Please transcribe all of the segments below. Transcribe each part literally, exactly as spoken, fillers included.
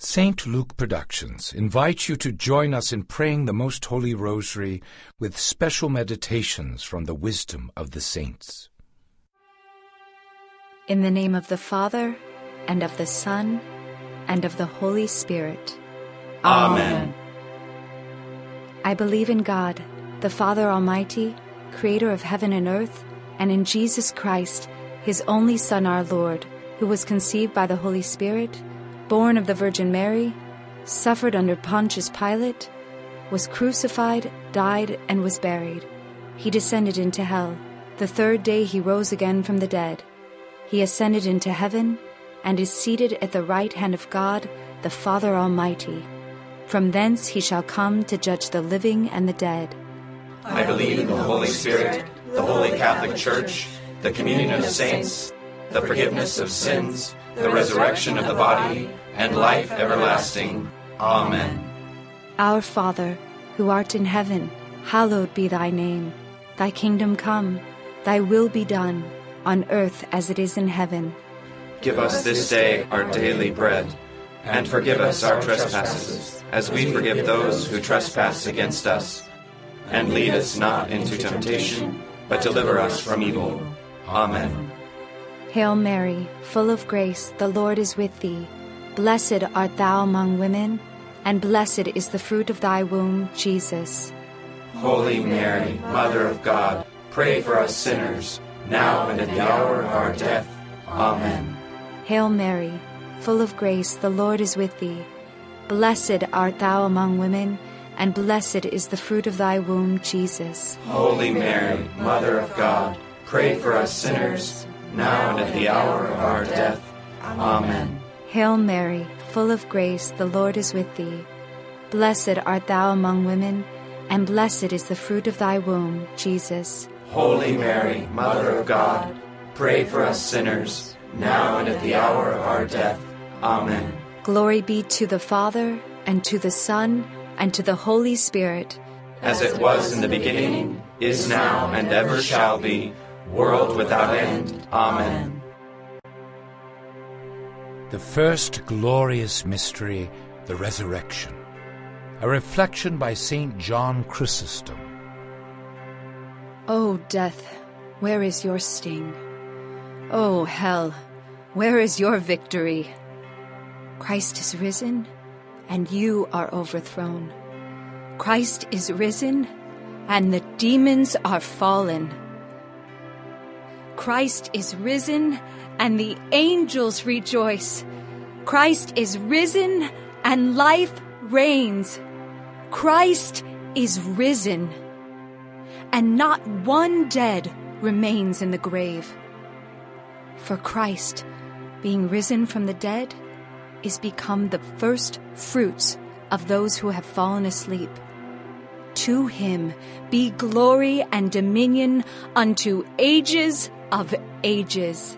Saint Luke Productions invites you to join us in praying the Most Holy Rosary with special meditations from the wisdom of the saints. In the name of the Father, and of the Son, and of the Holy Spirit. Amen. I believe in God, the Father Almighty, creator of heaven and earth, and in Jesus Christ, his only Son, our Lord, who was conceived by the Holy Spirit, born of the Virgin Mary, suffered under Pontius Pilate, was crucified, died, and was buried. He descended into hell. The third day he rose again from the dead. He ascended into heaven and is seated at the right hand of God, the Father Almighty. From thence he shall come to judge the living and the dead. I believe in the Holy Spirit, the Holy Catholic Church, the communion of saints, the forgiveness of sins, the resurrection of the body, and life everlasting. Amen. Our Father, who art in heaven, hallowed be thy name. Thy kingdom come, thy will be done, on earth as it is in heaven. Give us this day our daily bread, and forgive us our trespasses, as we forgive those who trespass against us. And lead us not into temptation, but deliver us from evil. Amen. Hail Mary, full of grace, the Lord is with thee. Blessed art thou among women, and blessed is the fruit of thy womb, Jesus. Holy Mary, Mother of God, pray for us sinners, now and at the hour of our death. Amen. Hail Mary, full of grace, the Lord is with thee. Blessed art thou among women, and blessed is the fruit of thy womb, Jesus. Holy Mary, Mother of God, pray for us sinners, now and at the hour of our death. Amen. Hail Mary, full of grace, the Lord is with thee. Blessed art thou among women, and blessed is the fruit of thy womb, Jesus. Holy Mary, Mother of God, pray for us sinners, now and at the hour of our death. Amen. Glory be to the Father, and to the Son, and to the Holy Spirit. As it was in the beginning, is now, and ever shall be, world without end. Amen. The first glorious mystery, the resurrection. A reflection by Saint John Chrysostom. O death, where is your sting? O hell, where is your victory? Christ is risen, and you are overthrown. Christ is risen, and the demons are fallen. Christ is risen, and the angels rejoice. Christ is risen, and life reigns. Christ is risen, and not one dead remains in the grave. For Christ, being risen from the dead, is become the first fruits of those who have fallen asleep. To him be glory and dominion unto ages of ages.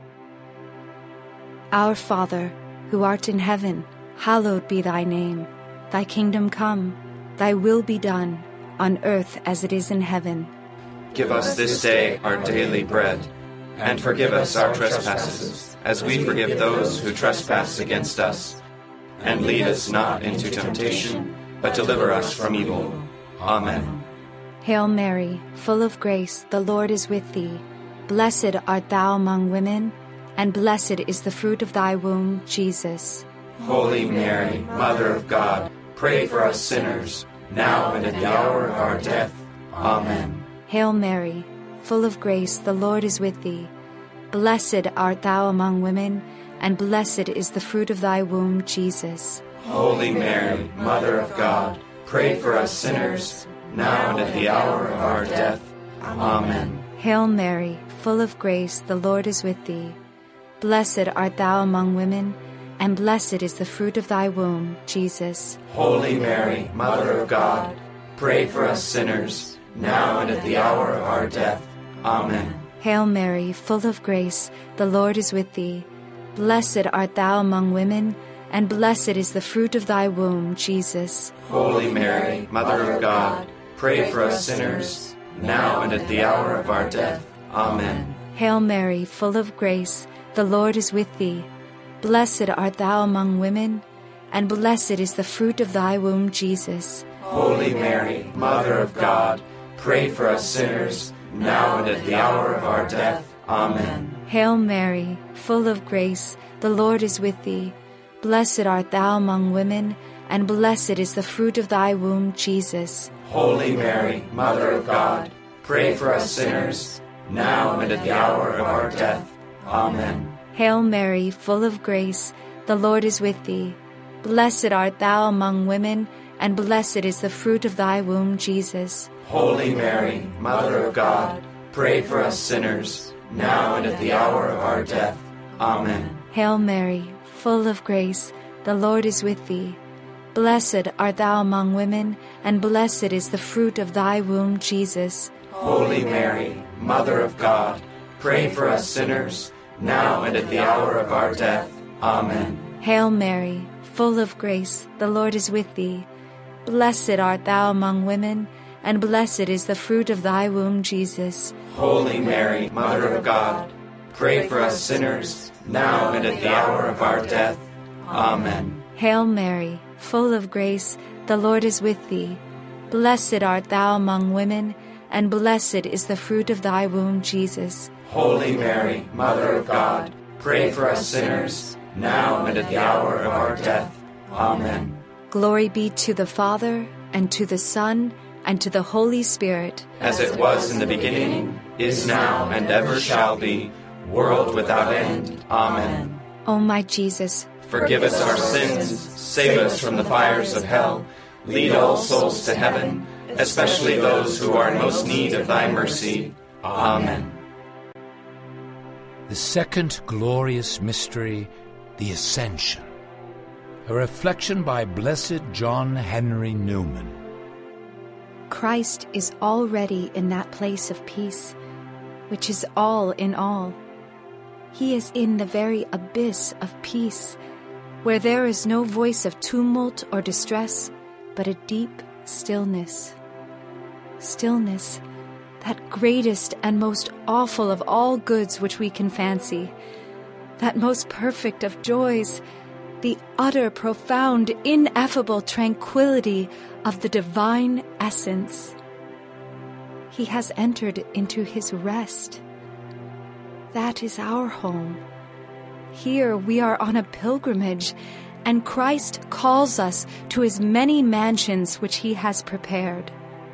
Our Father, who art in heaven, hallowed be thy name. Thy kingdom come, thy will be done, on earth as it is in heaven. Give us this day our daily bread, and forgive us our trespasses, as we forgive those who trespass against us. And lead us not into temptation, but deliver us from evil. Amen. Hail Mary, full of grace, the Lord is with thee. Blessed art thou among women, and blessed is the fruit of thy womb, Jesus. Holy Mary, Mother of God, pray for us sinners, now and at the hour of our death. Amen. Hail Mary, full of grace, the Lord is with thee. Blessed art thou among women, and blessed is the fruit of thy womb, Jesus. Holy Mary, Mother of God, pray for us sinners, now and at the hour of our death. Amen. Hail Mary, full of grace, the Lord is with thee. Blessed art thou among women, and blessed is the fruit of thy womb, Jesus. Holy Mary, Mother of God, pray for us sinners, now and at the hour of our death. Amen. Hail Mary, full of grace, the Lord is with thee. Blessed art thou among women, and blessed is the fruit of thy womb, Jesus. Holy Mary, Mother of God, pray for us sinners, now and at the hour of our death. Amen. Hail Mary, full of grace, the Lord is with thee. Blessed art thou among women, and blessed is the fruit of thy womb, Jesus. Holy Mary, Mother of God, pray for us sinners, now and at the hour of our death. Amen. Hail Mary, full of grace, the Lord is with thee. Blessed art thou among women, and blessed is the fruit of thy womb, Jesus. Holy Mary, Mother of God, pray for us sinners, now and at the hour of our death. Amen. Hail Mary, full of grace, the Lord is with thee. Blessed art thou among women, and blessed is the fruit of thy womb, Jesus. Holy Mary, Mother of God, pray for us sinners, now and at the hour of our death. Amen. Hail Mary, full of grace, the Lord is with thee. Blessed art thou among women, and blessed is the fruit of thy womb, Jesus. Holy Mary, Mother of God, pray for us sinners, now and at the hour of our death. Amen. Hail Mary, full of grace, the Lord is with thee. Blessed art thou among women, and blessed is the fruit of thy womb, Jesus. Holy Mary, Mother of God, pray for us sinners, now and at the hour of our death. Amen. Hail Mary, full of grace, the Lord is with thee. Blessed art thou among women, and blessed is the fruit of thy womb, Jesus. Holy Mary, Mother of God, pray for us sinners, now and at the hour of our death. Amen. Glory be to the Father, and to the Son, and to the Holy Spirit. As it was in the beginning, is now, and ever shall be, world without end. Amen. O my Jesus, forgive us our sins, save us from the fires of hell, lead all souls to heaven, especially those who are in most need of thy mercy. Amen. The second glorious mystery, the Ascension. A reflection by Blessed John Henry Newman. Christ is already in that place of peace, which is all in all. He is in the very abyss of peace, where there is no voice of tumult or distress, but a deep stillness. Stillness, that greatest and most awful of all goods which we can fancy, that most perfect of joys, the utter, profound, ineffable tranquility of the divine essence. He has entered into his rest. That is our home. Here we are on a pilgrimage, and Christ calls us to his many mansions which he has prepared.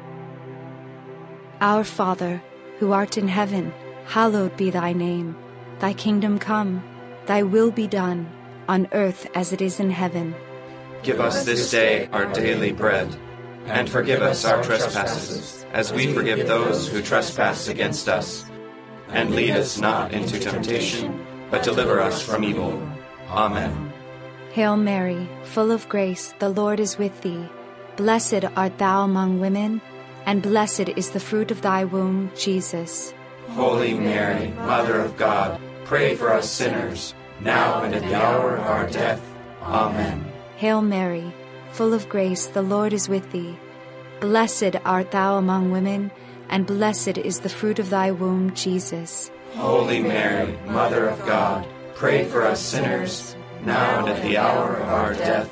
Our Father, who art in heaven, hallowed be thy name. Thy kingdom come, thy will be done, on earth as it is in heaven. Give us this day our daily bread, and forgive us our trespasses, as we forgive those who trespass against us. And lead us not into temptation, but deliver us from evil. Amen. Hail Mary, full of grace, the Lord is with thee. Blessed art thou among women, and blessed is the fruit of thy womb, Jesus. Holy Mary, Mother of God, pray for us sinners, now and at the hour of our death. Amen. Hail Mary, full of grace, the Lord is with thee. Blessed art thou among women, and blessed is the fruit of thy womb, Jesus. Holy Mary, Mother of God, pray for us sinners, now and at the hour of our death.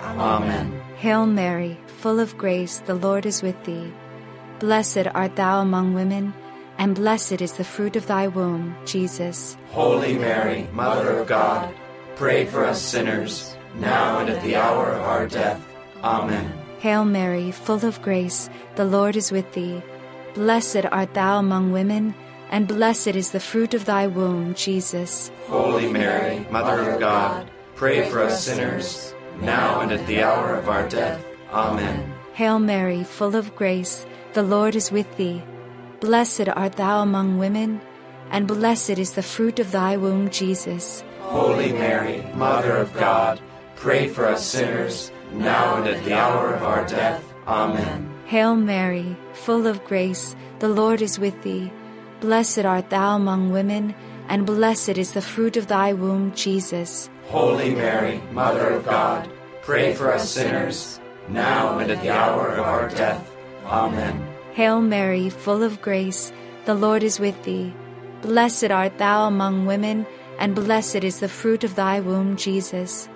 Amen. Hail Mary, full of grace, the Lord is with thee. Blessed art thou among women, and blessed is the fruit of thy womb, Jesus. Holy Mary, Mother of God, pray for us sinners, now and at the hour of our death. Amen. Hail Mary, full of grace, the Lord is with thee. Blessed art thou among women, and blessed is the fruit of thy womb, Jesus. Holy Mary, Mother of God, pray for us sinners, now and at the hour of our death. Amen. Hail Mary, full of grace, the Lord is with thee. Blessed art thou among women, and blessed is the fruit of thy womb, Jesus. Holy Mary, Mother of God, pray for us sinners, now and at the hour of our death. Amen. Hail Mary, full of grace, the Lord is with thee. Blessed art thou among women, and blessed is the fruit of thy womb, Jesus. Holy Mary, Mother of God, pray for us sinners, now and at the hour of our death. Amen. Hail Mary, full of grace, the Lord is with thee. Blessed art thou among women, and blessed is the fruit of thy womb, Jesus.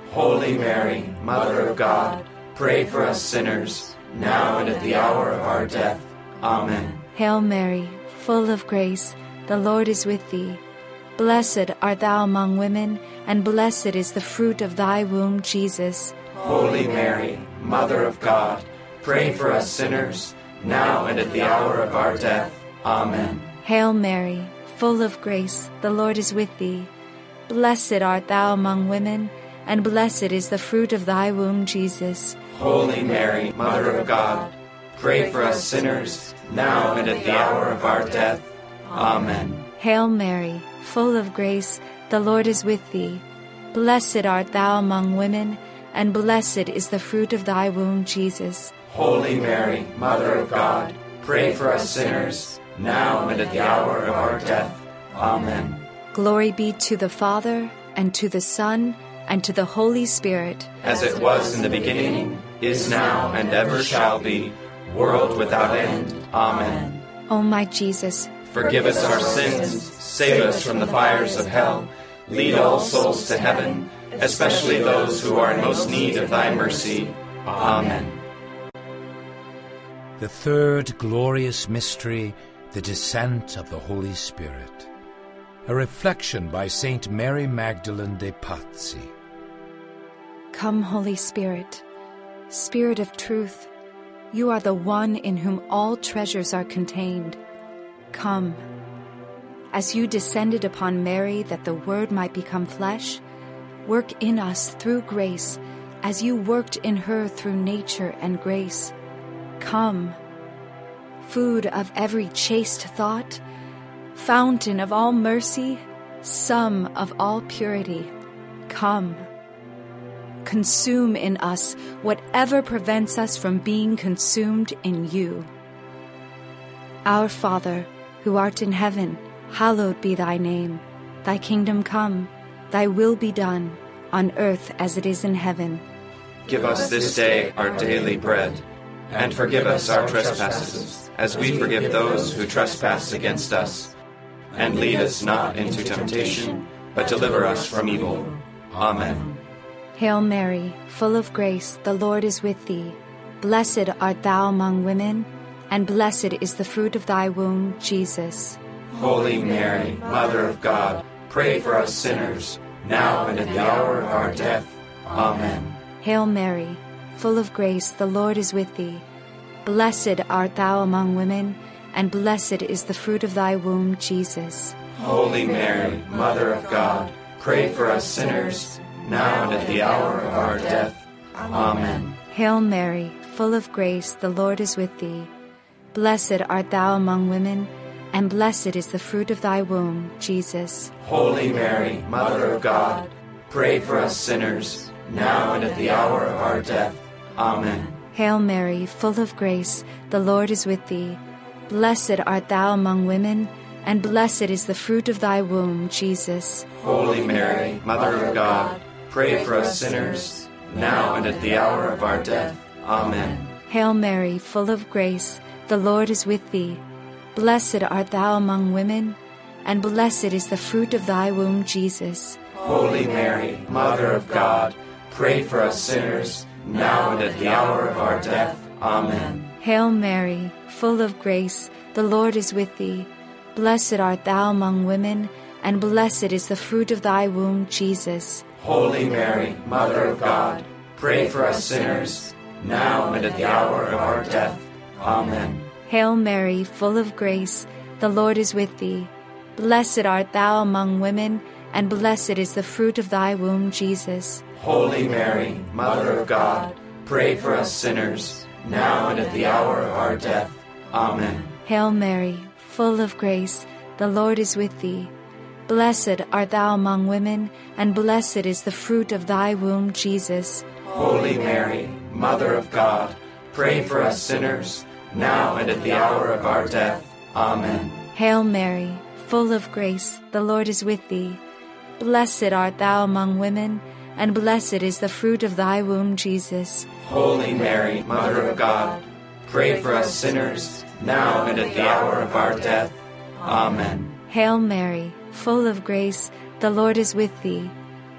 Holy Mary, Mother of God, pray for us sinners, now and at the hour of our death. Amen. Hail Mary, full of grace, the Lord is with thee. Blessed art thou among women, and blessed is the fruit of thy womb, Jesus. Holy Mary, Mother of God, pray for us sinners, now and at the hour of our death. Amen. Hail Mary, full of grace, the Lord is with thee. Blessed art thou among women, and blessed is the fruit of thy womb, Jesus. Holy Mary, Mother of God, pray for us sinners, now and at the hour of our death. Amen. Hail Mary, full of grace, the Lord is with thee. Blessed art thou among women, and blessed is the fruit of thy womb, Jesus. Holy Mary, Mother of God, pray for us sinners, now and at the hour of our death. Amen. Glory be to the Father, and to the Son, and to the Holy Spirit. As it was in the beginning, is now, and ever shall be, world without end. Amen. O my Jesus, forgive us our sins, save us from the fires of hell, lead all souls to heaven, especially those who are in most need of thy mercy. Amen. The third glorious mystery, the descent of the Holy Spirit. A reflection by Saint Mary Magdalene de Pazzi. Come, Holy Spirit, Spirit of truth, you are the one in whom all treasures are contained. Come. As you descended upon Mary that the Word might become flesh, work in us through grace, as you worked in her through nature and grace. Come. Food of every chaste thought, fountain of all mercy, sum of all purity, come. Consume in us whatever prevents us from being consumed in you. Our Father, who art in heaven, hallowed be thy name. Thy kingdom come, thy will be done, on earth as it is in heaven. Give us this day our daily bread, and forgive us our trespasses, as we forgive those who trespass against us. And lead us not into temptation, but deliver us from evil. Amen. Hail Mary, full of grace, the Lord is with thee. Blessed art thou among women, and blessed is the fruit of thy womb, Jesus. Holy Mary, Mother of God, pray for us sinners, now and at the hour of our death. Amen. Hail Mary, full of grace, the Lord is with thee. Blessed art thou among women, and blessed is the fruit of thy womb, Jesus. Holy Mary, Mother of God, pray for us sinners, now and at the hour of our death. Amen. Hail Mary, full of grace, the Lord is with thee. Blessed art thou among women, and blessed is the fruit of thy womb, Jesus. Holy Mary, Mother of God, pray for us sinners, now and at the hour of our death. Amen. Hail Mary, full of grace, the Lord is with thee. Blessed art thou among women, and blessed is the fruit of thy womb, Jesus. Holy Mary, Mother of God, pray for us sinners, now and at the hour of our death. Amen. Hail Mary, full of grace, the Lord is with thee. Blessed art thou among women, and blessed is the fruit of thy womb, Jesus. Holy Mary, Mother of God, pray for us sinners, now and at the hour of our death. Amen. Hail Mary, full of grace, the Lord is with thee. Blessed art thou among women, and blessed is the fruit of thy womb, Jesus. Holy Mary, Mother of God, pray for us sinners, now and at the hour of our death. Amen. Hail Mary, full of grace, the Lord is with thee. Blessed art thou among women, and blessed is the fruit of thy womb, Jesus. Holy Mary, Mother of God, pray for us sinners, now and at the hour of our death. Amen. Hail Mary, full of grace, the Lord is with thee. Blessed art thou among women, and blessed is the fruit of thy womb, Jesus. Holy Mary, Mother of God, pray for us sinners, now and at the hour of our death. Amen. Hail Mary, full of grace, the Lord is with thee. Blessed art thou among women, and blessed is the fruit of thy womb, Jesus. Holy Mary, Mother of God, pray for us sinners, now and at the hour of our death. Amen. Hail Mary, full of grace, the Lord is with thee.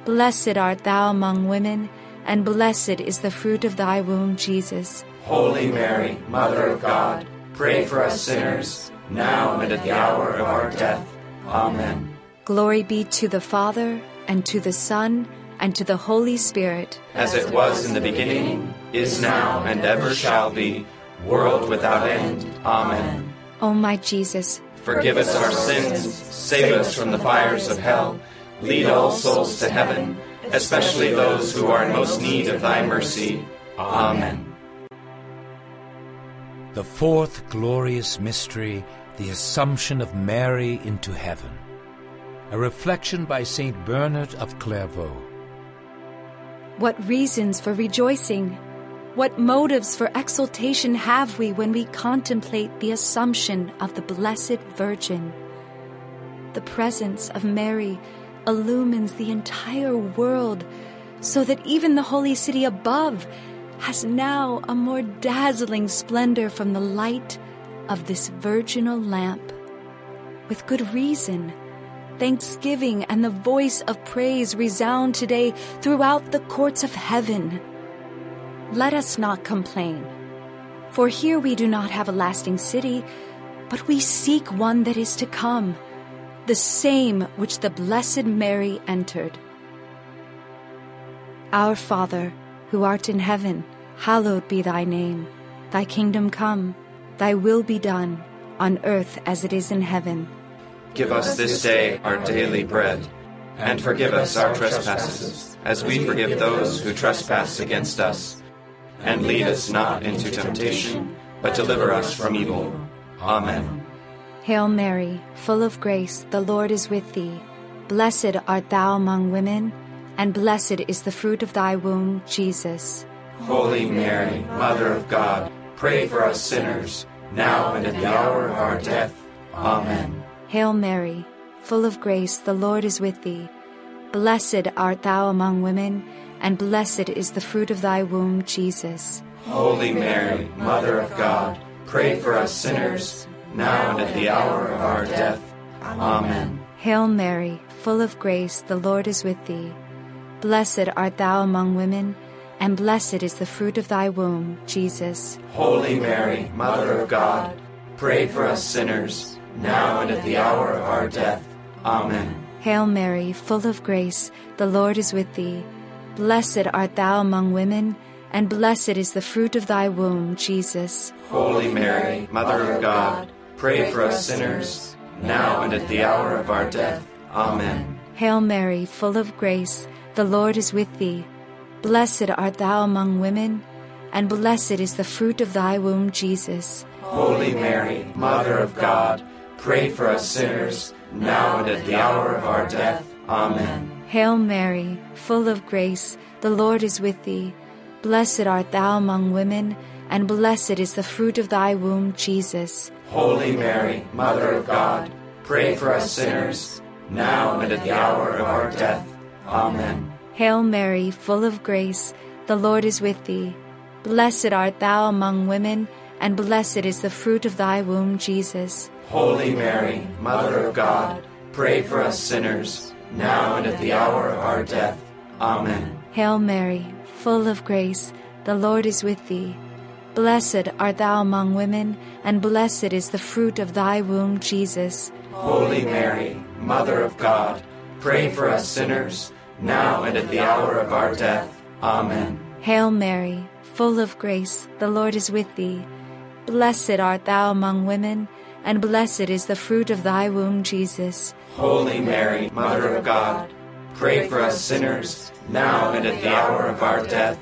Blessed art thou among women, and blessed is the fruit of thy womb, Jesus. Holy Mary, Mother of God, pray for us sinners, now and at the hour of our death. Amen. Glory be to the Father, and to the Son, and to the Holy Spirit. As it was in the beginning, is now, and ever shall be, world without end. Amen. O my Jesus, forgive us our sins, save us from the fires of hell, lead all souls to heaven, especially those who are in most need of thy mercy. Amen. The fourth glorious mystery, the Assumption of Mary into heaven. A reflection by Saint Bernard of Clairvaux. What reasons for rejoicing, what motives for exultation have we when we contemplate the Assumption of the Blessed Virgin? The presence of Mary illumines the entire world, so that even the holy city above has now a more dazzling splendor from the light of this virginal lamp. With good reason, thanksgiving and the voice of praise resound today throughout the courts of heaven. Let us not complain, for here we do not have a lasting city, but we seek one that is to come, the same which the Blessed Mary entered. Our Father, who art in heaven, hallowed be thy name. Thy kingdom come, thy will be done, on earth as it is in heaven. Give us this day our daily bread, and forgive us our trespasses, as we forgive those who trespass against us. And lead us not into temptation, but deliver us from evil. Amen. Hail Mary, full of grace, the Lord is with thee. Blessed art thou among women, and blessed is the fruit of thy womb, Jesus. Holy Mary, Mother of God, pray for us sinners, now and at the hour of our death. Amen. Hail Mary, full of grace, the Lord is with thee. Blessed art thou among women, and blessed is the fruit of thy womb, Jesus. Holy Mary, Mother of God, pray for us sinners, now and at the hour of our death. Amen. Hail Mary, full of grace, the Lord is with thee. Blessed art thou among women, and blessed is the fruit of thy womb, Jesus. Holy Mary, Mother of God, pray for us sinners, now and at the hour of our death. Amen. Hail Mary, full of grace, the Lord is with thee. Blessed art thou among women, and blessed is the fruit of thy womb, Jesus. Holy Mary, Mother of God, pray for us sinners, now and at the hour of our death. Amen. Hail Mary, full of grace, the Lord is with thee. Blessed art thou among women, and blessed is the fruit of thy womb, Jesus. Holy Mary, Mother of God, pray for us sinners, now and at the hour of our death. Amen. Hail Mary, full of grace, the Lord is with thee. Blessed art thou among women, and blessed is the fruit of thy womb, Jesus. Holy Mary, Mother of God, pray for us sinners, now and at the hour of our death. Amen. Hail Mary, full of grace, the Lord is with thee. Blessed art thou among women, and blessed is the fruit of thy womb, Jesus. Holy Mary, Mother of God, pray for us sinners, now and at the hour of our death. Amen. Hail Mary, full of grace, the Lord is with thee. Blessed art thou among women, and blessed is the fruit of thy womb, Jesus. Holy Mary, Mother of God, pray for us sinners, now and at the hour of our death. Amen. Hail Mary, full of grace, the Lord is with thee. Blessed art thou among women, and blessed is the fruit of thy womb, Jesus. Holy Mary, Mother of God, pray for us sinners, now and at the hour of our death.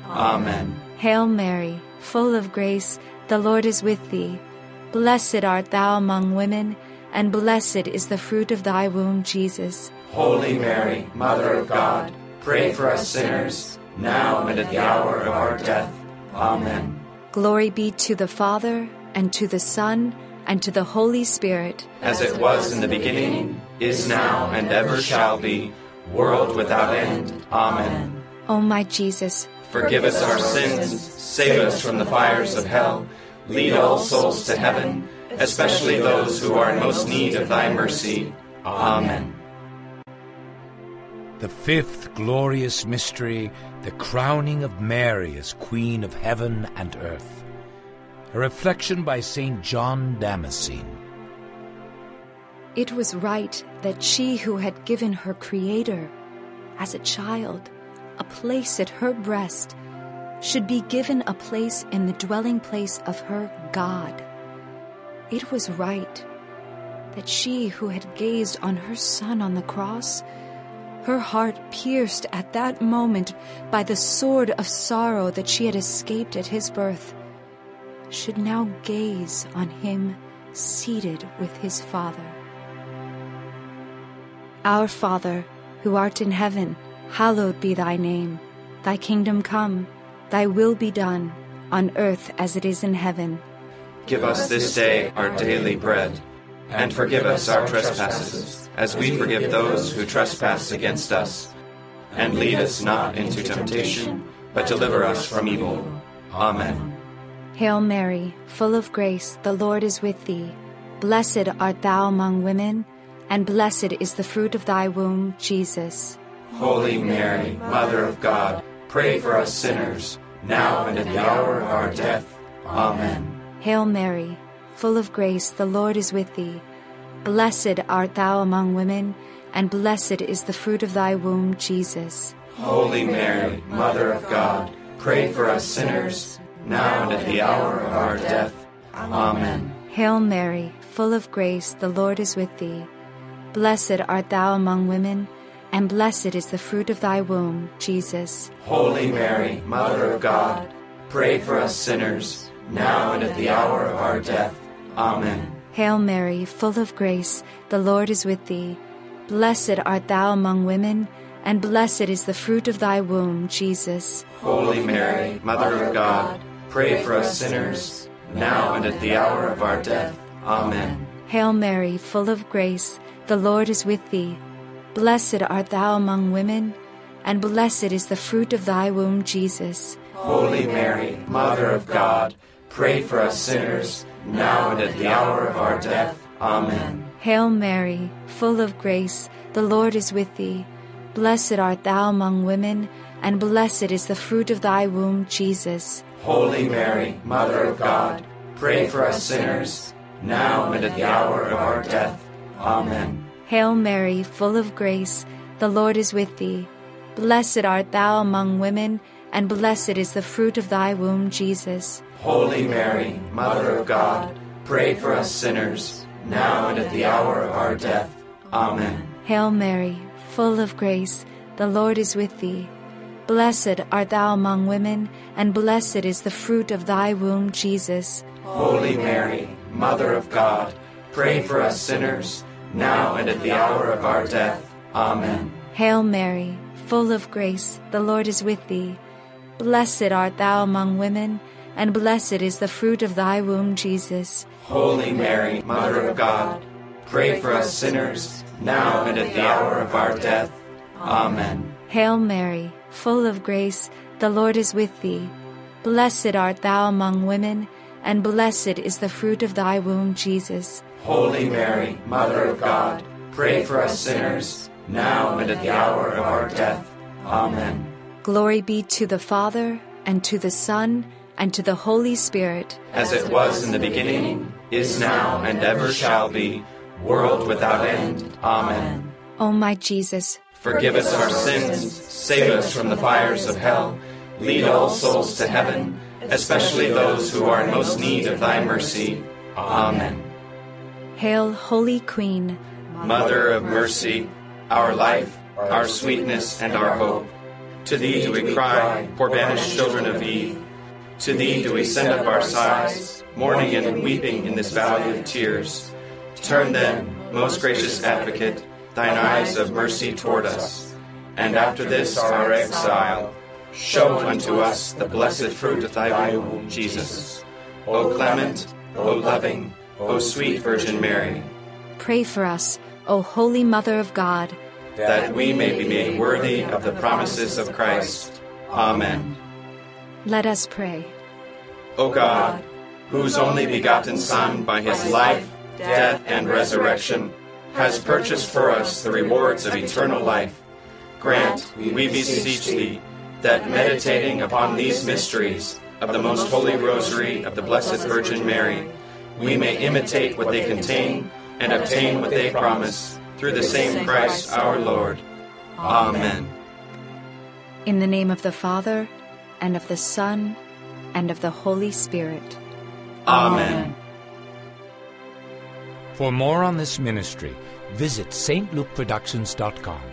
Amen. Hail Mary, full of grace, the Lord is with thee. Blessed art thou among women, and blessed is the fruit of thy womb, Jesus. Holy Mary, Mother of God, pray for us sinners, now and at the hour of our death. Amen. Glory be to the Father, and to the Son, and to the Holy Spirit. As it was in the beginning, is now, and ever shall be, world without end. Amen. O my Jesus, forgive us our sins, save us from the fires of hell, lead all souls to heaven, especially those who are in most need of thy mercy. Amen. The fifth glorious mystery, the crowning of Mary as Queen of heaven and earth. A reflection by Saint John Damascene. It was right that she who had given her Creator, as a child, a place at her breast, should be given a place in the dwelling place of her God. It was right that she who had gazed on her Son on the cross, her heart pierced at that moment by the sword of sorrow that she had escaped at his birth, should now gaze on him seated with his Father. Our Father, who art in heaven, hallowed be thy name. Thy kingdom come, thy will be done, on earth as it is in heaven. Give us this day our daily bread, and forgive us our trespasses, as we forgive those who trespass against us. And lead us not into temptation, but deliver us from evil. Amen. Hail Mary, full of grace, the Lord is with thee. Blessed art thou among women, and blessed is the fruit of thy womb, Jesus. Holy Mary, Mother of God, pray for us sinners, now and at the hour of our death. Amen. Hail Mary, full of grace, the Lord is with thee. Blessed art thou among women, and blessed is the fruit of thy womb, Jesus. Holy Mary, Mother of God, pray for us sinners, now and at the hour of our death. Amen. Hail Mary, full of grace, the Lord is with thee. Blessed art thou among women, and blessed is the fruit of thy womb, Jesus. Holy Mary, Mother of God, pray for us sinners, now and at the hour of our death. Amen. Hail Mary, full of grace, the Lord is with thee. Blessed art thou among women, and blessed is the fruit of thy womb, Jesus. Holy Mary, Mother of God, pray for us sinners, now and at the hour of our death. Amen. Hail Mary, full of grace, the Lord is with thee. Blessed art thou among women, and blessed is the fruit of thy womb, Jesus. Holy Mary, Mother of God, pray for us sinners, now and at the hour of our death. Amen. Hail Mary, full of grace, the Lord is with thee. Blessed art thou among women, and blessed is the fruit of thy womb, Jesus. Holy Mary, Mother of God, pray for us sinners, now and at the hour of our death. Amen. Hail Mary, full of grace, the Lord is with thee. Blessed art thou among women, and blessed is the fruit of thy womb, Jesus. Holy Mary, Mother of God, pray for us sinners, now and at the hour of our death. Amen. Hail Mary, full of grace, the Lord is with thee. Blessed art thou among women, and blessed is the fruit of thy womb, Jesus. Holy Mary, Mother of God, pray for us sinners, now and at the hour of our death. Amen. Hail Mary, full of grace, the Lord is with thee. Blessed art thou among women, and blessed is the fruit of thy womb, Jesus. Holy Mary, Mother of God, pray for us sinners, now and at the hour of our death. Amen. Hail Mary, full of grace, the Lord is with thee. Blessed art thou among women, and blessed is the fruit of thy womb, Jesus. Holy Mary, Mother of God, pray for us sinners, now and at the hour of our death. Amen. Glory be to the Father, and to the Son, and to the Holy Spirit. As it was in the beginning, is now, and ever shall be, world without end. Amen. O my Jesus, forgive us our sins, save us from the fires of hell, lead all souls to heaven, especially those who are in most need of thy mercy. Amen. Hail, Holy Queen, Mother of mercy, our life, our sweetness, and our hope. To thee do we cry, poor banished children of Eve. To thee do we send up our sighs, mourning and weeping in this valley of tears. Turn then, most gracious Advocate, thine eyes of mercy toward us, and after this our exile, show unto us the blessed fruit of thy womb, Jesus. O clement, O loving, O sweet Virgin Mary, pray for us, O Holy Mother of God, that we may be made worthy of the promises of Christ. Amen. Let us pray. O God, whose only begotten Son, by his life, death, and resurrection, has purchased for us the rewards of eternal life, grant, we beseech thee, that meditating upon these mysteries of the most holy rosary of the Blessed Virgin Mary, we may imitate what they contain and obtain what they promise, through the same Christ our Lord. Amen. In the name of the Father, and of the Son, and of the Holy Spirit. Amen. For more on this ministry, visit s t luke productions dot com.